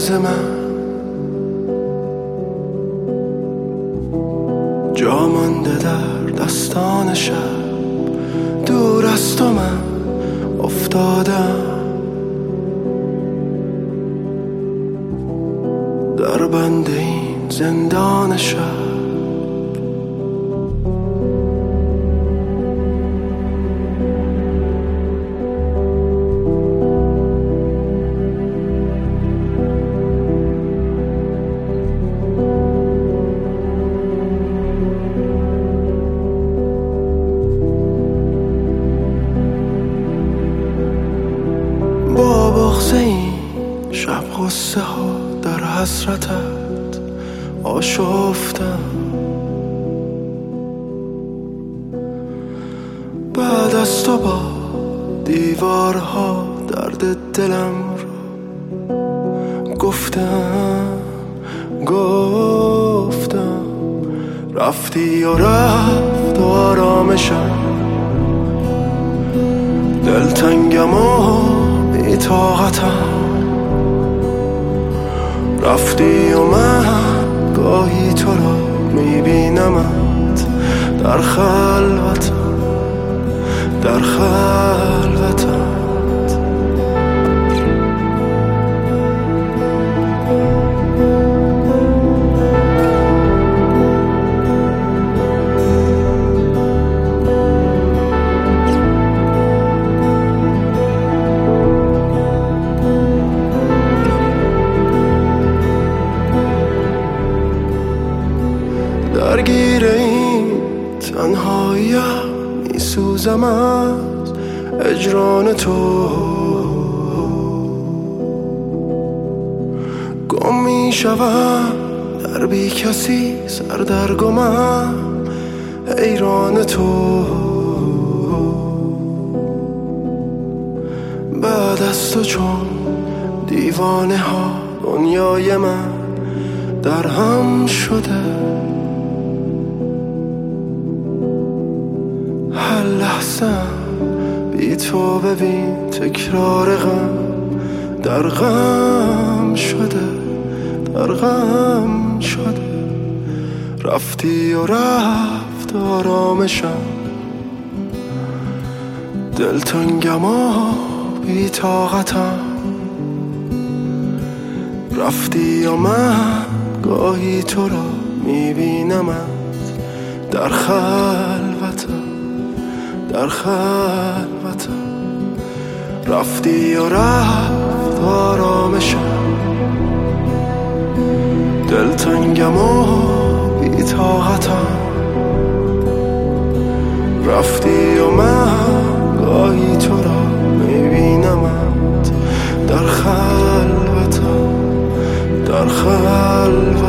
روز من جا مانده در دستان شب، دور از تو من افتادم، در بند این زندان شب. با بغض این شب غصه ها در حسرتت آشفتم، بعد از تو با دیوارها درد دلم رو گفتم. رفتی و رفت آرامشم، دلتنگم و بی طاقتم. رفتی و من گاهی تو را میبینمت در خلوتم، در خلوتم. درگیر این تنهاییم میسوزم از اجران تو، گم میشوم در بی کسی، سردرگمم حیران تو. بعد از تو چون دیوانه ها دنیای من در هم شده، هر لحظه بی تو ببین تکرار غم در غم شده، در غم شده. رفتی و رفت آرامشم، دلتنگم و بی طاقتم. رفتی و من گاهی تو را میبینمت در خلوتم، در خلوتم. رفتی و رفت آرامشم، دلتنگم و بی طاقتم. رفتی و من گاهی تو را میبینمت در خلوتم، در خلوتم.